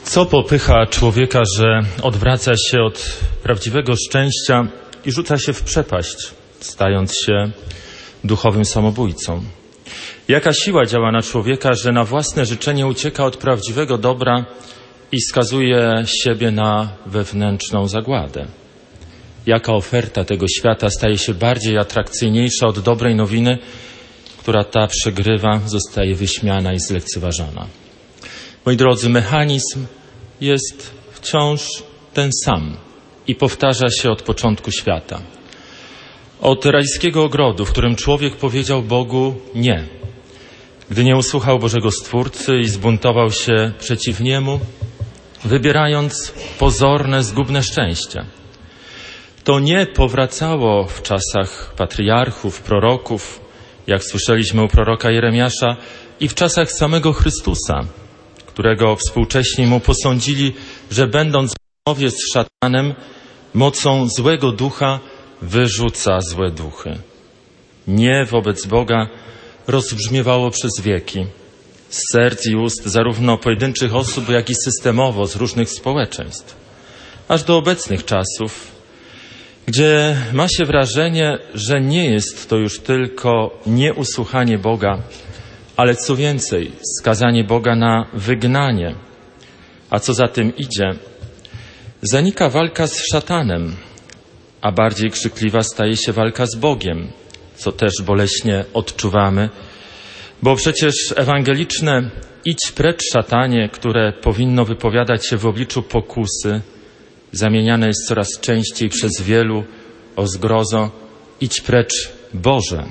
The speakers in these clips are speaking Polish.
Co popycha człowieka, że odwraca się od prawdziwego szczęścia i rzuca się w przepaść, stając się duchowym samobójcą? Jaka siła działa na człowieka, że na własne życzenie ucieka od prawdziwego dobra i skazuje siebie na wewnętrzną zagładę? Jaka oferta tego świata staje się bardziej atrakcyjniejsza od dobrej nowiny, która ta przegrywa, zostaje wyśmiana i zlekceważona? Moi drodzy, mechanizm jest wciąż ten sam i powtarza się od początku świata. Od rajskiego ogrodu, w którym człowiek powiedział Bogu nie. Gdy nie usłuchał Bożego Stwórcy i zbuntował się przeciw Niemu, wybierając pozorne, zgubne szczęście. To nie powracało w czasach patriarchów, proroków, jak słyszeliśmy u proroka Jeremiasza, i w czasach samego Chrystusa, którego współcześni mu posądzili, że będąc w rozmowie z szatanem, mocą złego ducha wyrzuca złe duchy. Nie wobec Boga rozbrzmiewało przez wieki z serc i ust zarówno pojedynczych osób, jak i systemowo z różnych społeczeństw, aż do obecnych czasów, gdzie ma się wrażenie, że nie jest to już tylko nieusłuchanie Boga, ale co więcej, skazanie Boga na wygnanie. A co za tym idzie, zanika walka z szatanem, a bardziej krzykliwa staje się walka z Bogiem, co też boleśnie odczuwamy, bo przecież ewangeliczne idź precz szatanie, które powinno wypowiadać się w obliczu pokusy, zamieniane jest coraz częściej przez wielu o zgrozo idź precz Boże.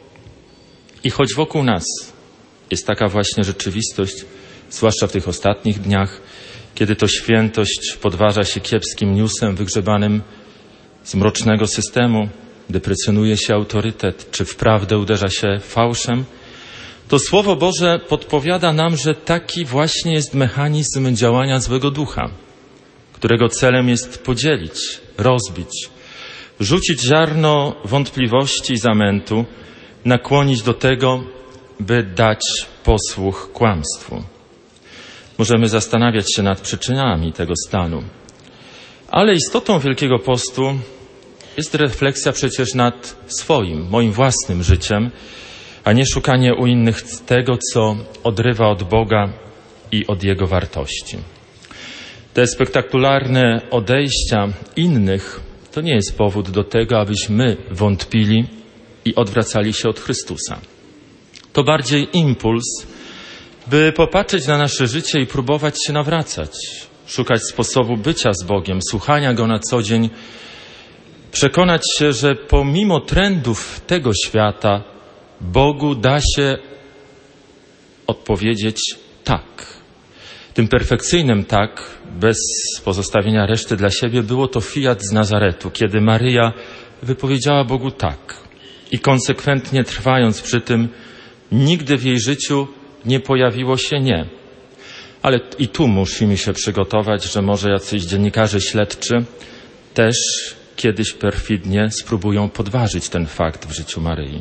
I choć wokół nas jest taka właśnie rzeczywistość, zwłaszcza w tych ostatnich dniach, kiedy to świętość podważa się kiepskim newsem wygrzebanym z mrocznego systemu, deprecjonuje się autorytet, czy wprawdę uderza się fałszem, to Słowo Boże podpowiada nam, że taki właśnie jest mechanizm działania złego ducha, którego celem jest podzielić, rozbić, rzucić ziarno wątpliwości i zamętu, nakłonić do tego, by dać posłuch kłamstwu. Możemy zastanawiać się nad przyczynami tego stanu. Ale istotą Wielkiego Postu jest refleksja przecież nad swoim, moim własnym życiem, a nie szukanie u innych tego, co odrywa od Boga i od Jego wartości. Te spektakularne odejścia innych to nie jest powód do tego, abyśmy wątpili i odwracali się od Chrystusa. To bardziej impuls, by popatrzeć na nasze życie i próbować się nawracać, szukać sposobu bycia z Bogiem, słuchania Go na co dzień, przekonać się, że pomimo trendów tego świata Bogu da się odpowiedzieć tak. Tym perfekcyjnym tak, bez pozostawienia reszty dla siebie, było to fiat z Nazaretu, kiedy Maryja wypowiedziała Bogu tak i konsekwentnie trwając przy tym, nigdy w jej życiu nie pojawiło się nie. Ale i tu musimy się przygotować, że może jacyś dziennikarze śledczy też kiedyś perfidnie spróbują podważyć ten fakt w życiu Maryi.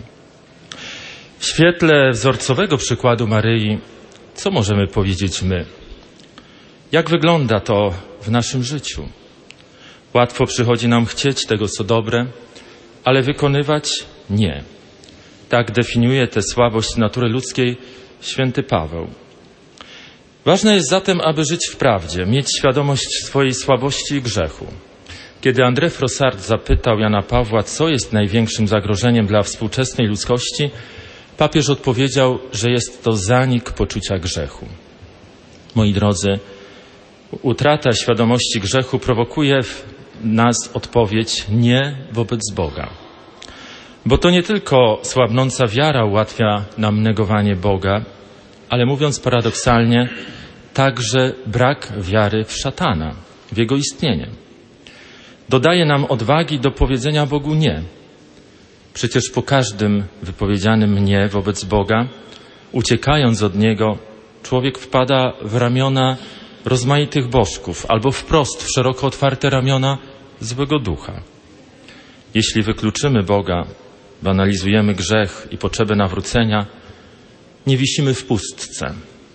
W świetle wzorcowego przykładu Maryi, co możemy powiedzieć my? Jak wygląda to w naszym życiu? Łatwo przychodzi nam chcieć tego, co dobre, ale wykonywać nie. Tak definiuje tę słabość natury ludzkiej święty Paweł. Ważne jest zatem, aby żyć w prawdzie, mieć świadomość swojej słabości i grzechu. Kiedy André Frossard zapytał Jana Pawła, co jest największym zagrożeniem dla współczesnej ludzkości, papież odpowiedział, że jest to zanik poczucia grzechu. Moi drodzy, utrata świadomości grzechu prowokuje w nas odpowiedź nie wobec Boga. Bo to nie tylko słabnąca wiara ułatwia nam negowanie Boga, ale mówiąc paradoksalnie, także brak wiary w szatana, w jego istnienie. Dodaje nam odwagi do powiedzenia Bogu nie. Przecież po każdym wypowiedzianym nie wobec Boga, uciekając od Niego, człowiek wpada w ramiona rozmaitych bożków albo wprost w szeroko otwarte ramiona złego ducha. Jeśli wykluczymy Boga, banalizujemy grzech i potrzebę nawrócenia, nie wisimy w pustce.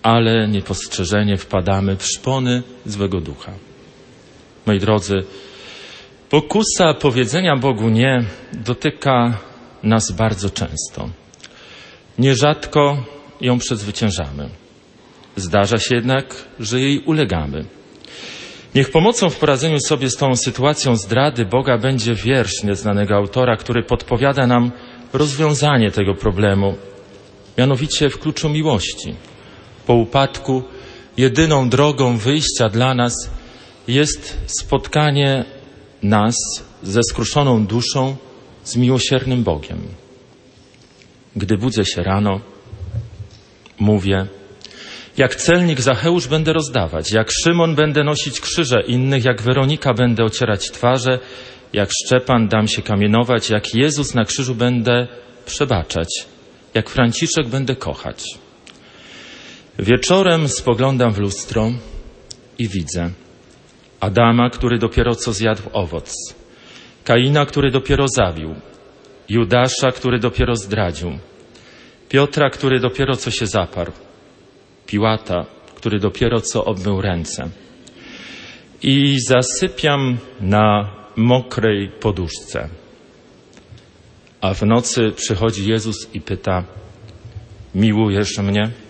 ale niepostrzeżenie wpadamy w szpony złego ducha. Moi drodzy, pokusa powiedzenia Bogu nie dotyka nas bardzo często. Nierzadko ją przezwyciężamy. Zdarza się jednak, że jej ulegamy. Niech pomocą w poradzeniu sobie z tą sytuacją zdrady Boga będzie wiersz nieznanego autora, który podpowiada nam rozwiązanie tego problemu, mianowicie w kluczu miłości. Po upadku jedyną drogą wyjścia dla nas jest spotkanie nas ze skruszoną duszą z miłosiernym Bogiem. Gdy budzę się rano, mówię: jak celnik Zacheusz będę rozdawać, jak Szymon będę nosić krzyże innych, jak Weronika będę ocierać twarze, jak Szczepan dam się kamienować, jak Jezus na krzyżu będę przebaczać, jak Franciszek będę kochać. Wieczorem spoglądam w lustro i widzę Adama, który dopiero co zjadł owoc, Kaina, który dopiero zabił, Judasza, który dopiero zdradził, Piotra, który dopiero co się zaparł, Piłata, który dopiero co obmył ręce. I zasypiam na mokrej poduszce. A w nocy przychodzi Jezus i pyta: miłujesz mnie?